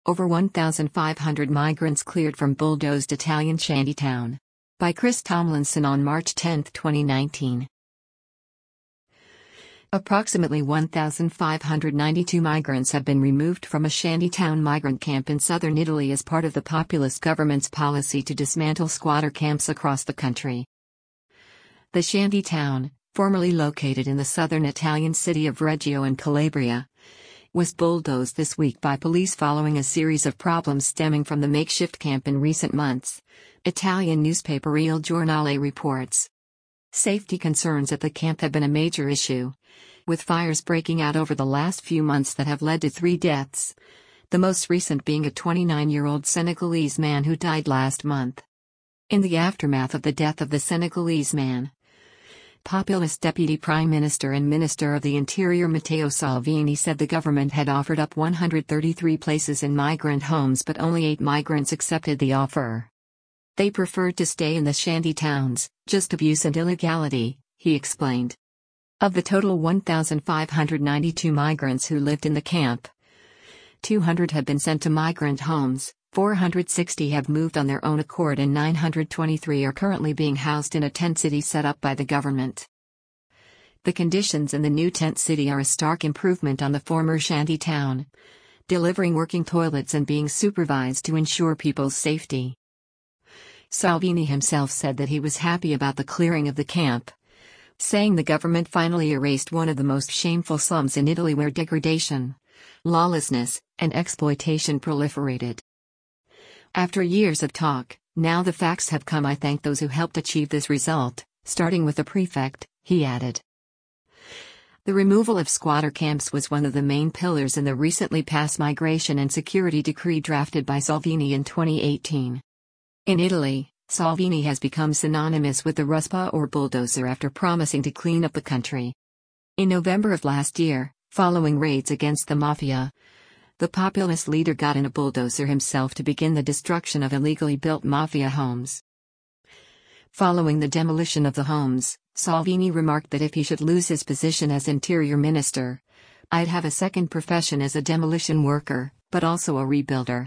Over 1,500 migrants cleared from bulldozed Italian shantytown. By Chris Tomlinson on March 10, 2019. Approximately 1,592 migrants have been removed from a shantytown migrant camp in southern Italy as part of the populist government's policy to dismantle squatter camps across the country. The shantytown, formerly located in the southern Italian city of Reggio in Calabria, was bulldozed this week by police following a series of problems stemming from the makeshift camp in recent months, Italian newspaper Il Giornale reports. Safety concerns at the camp have been a major issue, with fires breaking out over the last few months that have led to 3 deaths, the most recent being a 29-year-old Senegalese man who died last month. In the aftermath of the death of the Senegalese man, Populist Deputy Prime Minister and Minister of the Interior Matteo Salvini said the government had offered up 133 places in migrant homes, but only 8 migrants accepted the offer. They preferred to stay in the shanty towns, just abuse and illegality, he explained. Of the total 1,592 migrants who lived in the camp, 200 have been sent to migrant homes, 460 have moved on their own accord, and 923 are currently being housed in a tent city set up by the government. The conditions in the new tent city are a stark improvement on the former shanty town, delivering working toilets and being supervised to ensure people's safety. Salvini himself said that he was happy about the clearing of the camp, saying the government finally erased one of the most shameful slums in Italy where degradation, lawlessness, and exploitation proliferated. After years of talk, now the facts have come. I thank those who helped achieve this result, starting with the prefect, he added. The removal of squatter camps was one of the main pillars in the recently passed migration and security decree drafted by Salvini in 2018. In Italy, Salvini has become synonymous with the ruspa or bulldozer after promising to clean up the country. In November of last year, following raids against the mafia, the populist leader got in a bulldozer himself to begin the destruction of illegally built mafia homes. Following the demolition of the homes, Salvini remarked that if he should lose his position as interior minister, I'd have a second profession as a demolition worker, but also a rebuilder.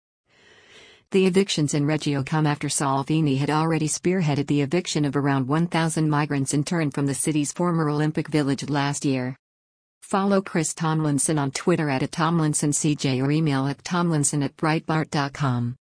The evictions in Reggio come after Salvini had already spearheaded the eviction of around 1,000 migrants interned from the city's former Olympic village last year. Follow Chris Tomlinson on Twitter @TomlinsonCJ or email at tomlinson@breitbart.com.